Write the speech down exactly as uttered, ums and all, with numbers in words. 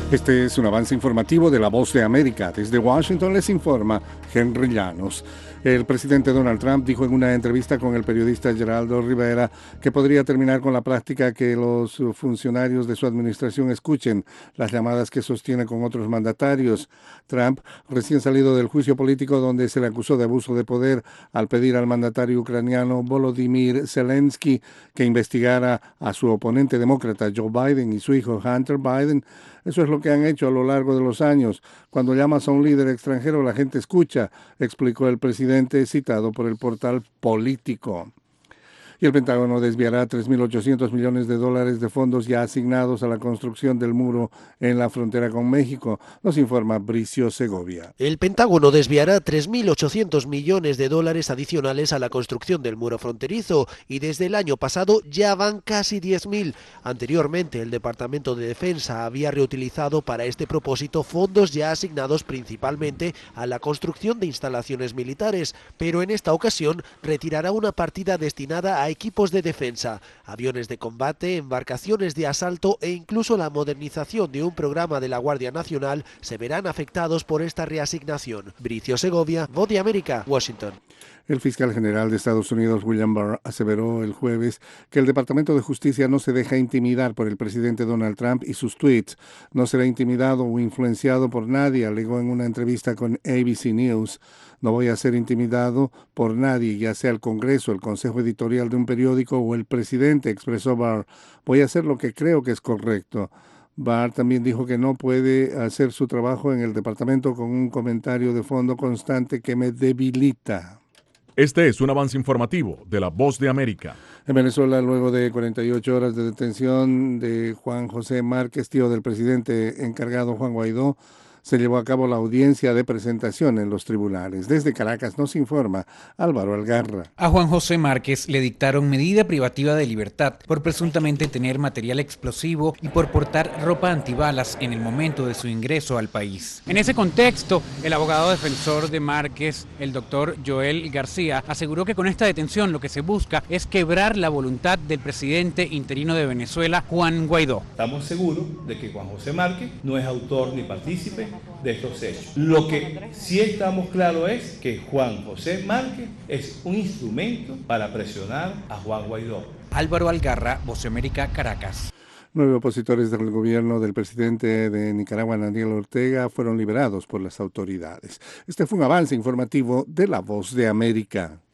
Este es un avance informativo de La Voz de América. Desde Washington les informa Henry Llanos. El presidente Donald Trump dijo en una entrevista con el periodista Geraldo Rivera que podría terminar con la práctica que los funcionarios de su administración escuchen las llamadas que sostiene con otros mandatarios. Trump, recién salido del juicio político donde se le acusó de abuso de poder al pedir al mandatario ucraniano Volodymyr Zelensky que investigara a su oponente demócrata Joe Biden y su hijo Hunter Biden. Eso es lo que han hecho a lo largo de los años. Cuando llamas a un líder extranjero, la gente escucha, explicó el presidente citado por el portal Político. Y el Pentágono desviará tres mil ochocientos millones de dólares de fondos ya asignados a la construcción del muro en la frontera con México, nos informa Bricio Segovia. El Pentágono desviará tres mil ochocientos millones de dólares adicionales a la construcción del muro fronterizo y desde el año pasado ya van casi diez mil. Anteriormente, el Departamento de Defensa había reutilizado para este propósito fondos ya asignados principalmente a la construcción de instalaciones militares, pero en esta ocasión retirará una partida destinada a equipos de defensa, aviones de combate, embarcaciones de asalto e incluso la modernización de un programa de la Guardia Nacional se verán afectados por esta reasignación. Bricio Segovia, Voz de América, Washington. El fiscal general de Estados Unidos, William Barr, aseveró el jueves que el Departamento de Justicia no se deja intimidar por el presidente Donald Trump y sus tweets. No será intimidado o influenciado por nadie, alegó en una entrevista con A B C News. No voy a ser intimidado por nadie, ya sea el Congreso, el Consejo Editorial de un periódico o el presidente, expresó Barr. Voy a hacer lo que creo que es correcto. Barr también dijo que no puede hacer su trabajo en el departamento con un comentario de fondo constante que me debilita. Este es un avance informativo de La Voz de América. En Venezuela, luego de cuarenta y ocho horas de detención de Juan José Márquez, tío del presidente encargado Juan Guaidó, se llevó a cabo la audiencia de presentación en los tribunales. Desde Caracas nos informa Álvaro Algarra. A Juan José Márquez le dictaron medida privativa de libertad por presuntamente tener material explosivo y por portar ropa antibalas en el momento de su ingreso al país. En ese contexto, el abogado defensor de Márquez, el doctor Joel García, aseguró que con esta detención lo que se busca es quebrar la voluntad del presidente interino de Venezuela, Juan Guaidó. Estamos seguros de que Juan José Márquez no es autor ni partícipe de estos hechos. Lo que sí estamos claros es que Juan José Márquez es un instrumento para presionar a Juan Guaidó. Álvaro Algarra, Voz de América, Caracas. Nueve opositores del gobierno del presidente de Nicaragua, Daniel Ortega, fueron liberados por las autoridades. Este fue un avance informativo de La Voz de América.